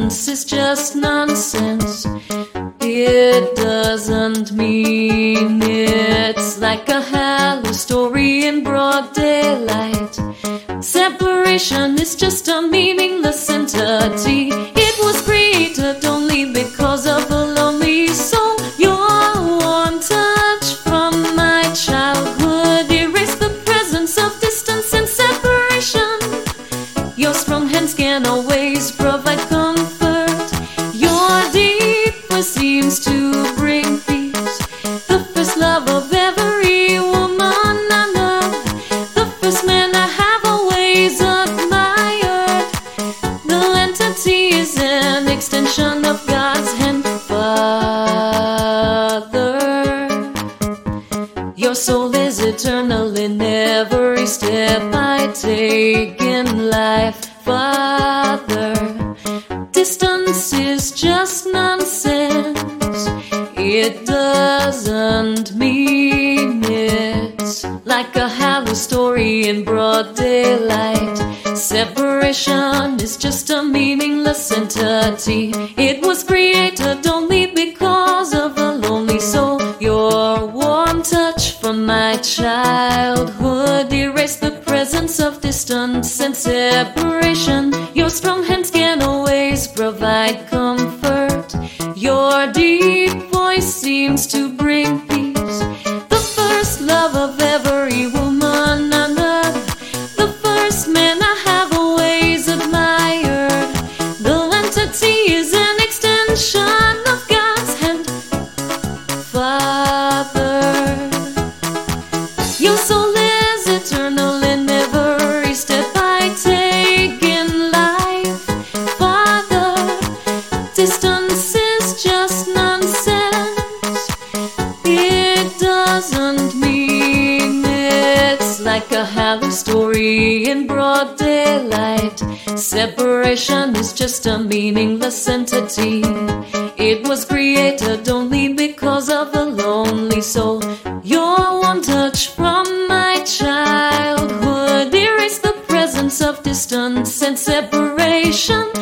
distance is just nonsense. It doesn't mean it's like a hello story in broad daylight. Separation is just a meaningless entity. It was created only because of a lonely soul. Your one touch from my childhood erased the presence of distance and separation. Your strong hands can always provide comfort. Your deep voice seems to bring peace. The first love of every woman I love, the first man I have always admired. The entity is an extension of God's hand. Father, your soul is eternal in every step I take in life. Father, distance is just nonsense. It doesn't mean it's like a hello story in broad daylight. Separation is just a meaningless entity. It was created only because of a lonely soul. Your warm touch from my childhood erased the presence of distance and separation. Your strong hands can always provide comfort. Your deep voice seems to bring peace. The first love of every woman I love, the first man I have always admired. The entity is an extension of God's hand. Father, your soul is eternal in every step I take in life. Father, distance is just nonsense. It doesn't mean it's like a hello story in broad daylight. Separation is just a meaningless entity. It was created only because of a lonely soul. Your one touch from my childhood erased the presence of distance and separation.